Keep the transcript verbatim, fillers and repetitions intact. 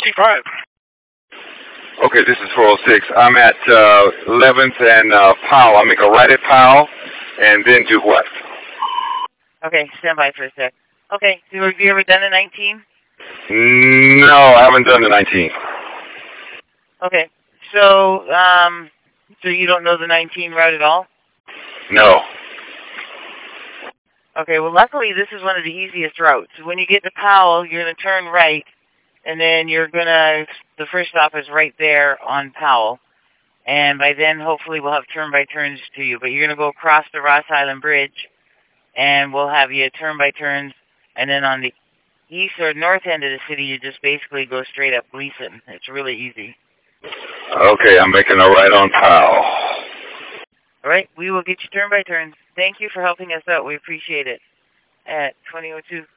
five. Okay, this is four oh six. I'm at uh, eleventh and uh, Powell. I'll make a right at Powell, and then do what? Okay, stand by for a sec. Okay, so have you ever done a nineteen? No, I haven't done the nineteen. Okay, so um, so you don't know the nineteen route at all? No. Okay, well, luckily this is one of the easiest routes. When you get to Powell, you're going to turn right, and then you're going to, the first stop is right there on Powell. And by then, hopefully, we'll have turn-by-turns to you. But you're going to go across the Ross Island Bridge, and we'll have you turn-by-turns. And then on the east or north end of the city, you just basically go straight up Gleason. It's really easy. Okay, I'm making a right on Powell. All right, we will get you turn-by-turns. Thank you for helping us out. We appreciate it. At twenty oh two.